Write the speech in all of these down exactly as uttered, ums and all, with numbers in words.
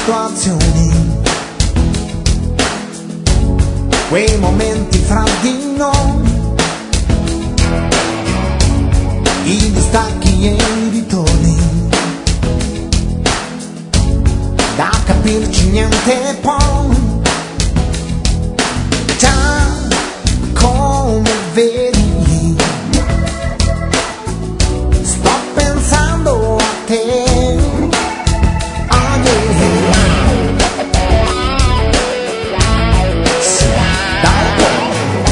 situazioni, quei momenti fra di noi, i distacchi e i ritorni, da capirci niente poi. Già come vedi, sto pensando a te. Oh yeah. Sì, dai po'.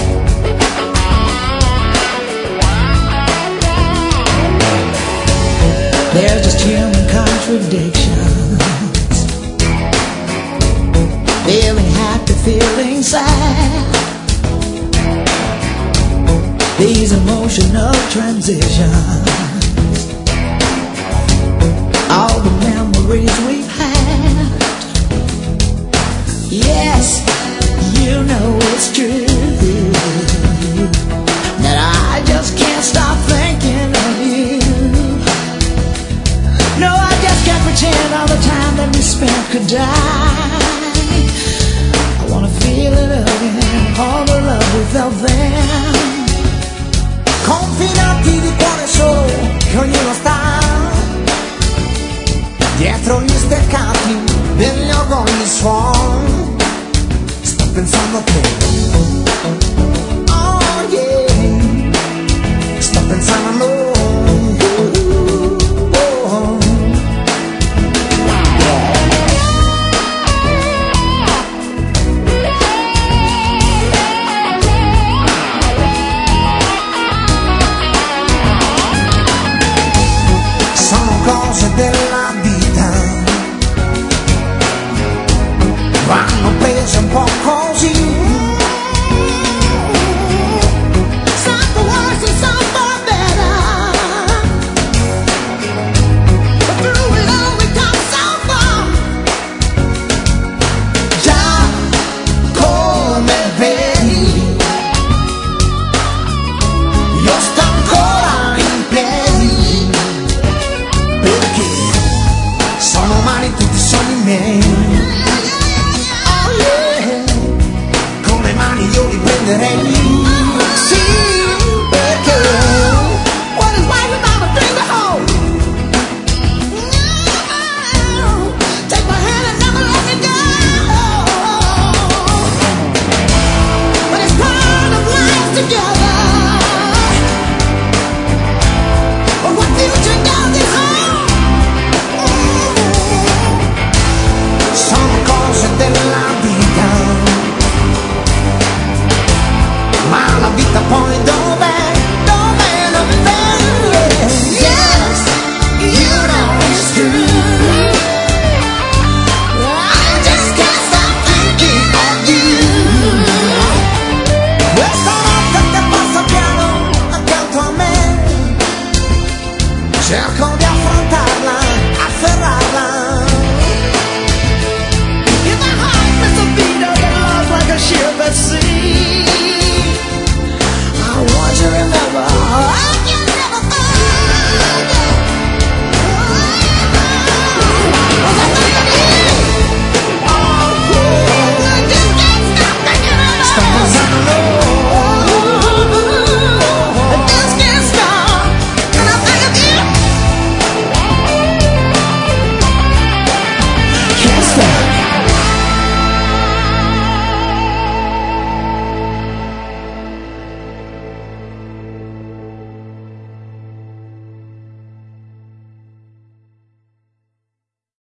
There's just human contradictions, feeling happy, feeling sad. These emotional transitions, all the memories we've had. Yes, you know it's true that I just can't stop thinking of you. No, I just can't pretend all the time that we spent could die. I wanna feel it again, all the love we felt then. Confinati di cuore solo, che ognuno sta dietro gli steccati degli orgogli suoni. Sto pensando a te. Oh yeah. Sto pensando a loro. Della vita vanno prese un po' così. Some for worse and some for better, but through it all we come so far. Già come vedi, io sto ancora in piedi, perché sono umani tutti i sogni miei. Oh yeah, con le mani io li prenderei. Sì, perché What is life without a dream to hold? No, take my hand and never let me go. But it's part of life together. But what future does it hold? sono cose della vita, ma la vita poi dov'è? Dov'è? Dov'è? Yes, you know it's true. I just can't stop thinking of you. Questa notte che passa piano accanto a me, cerco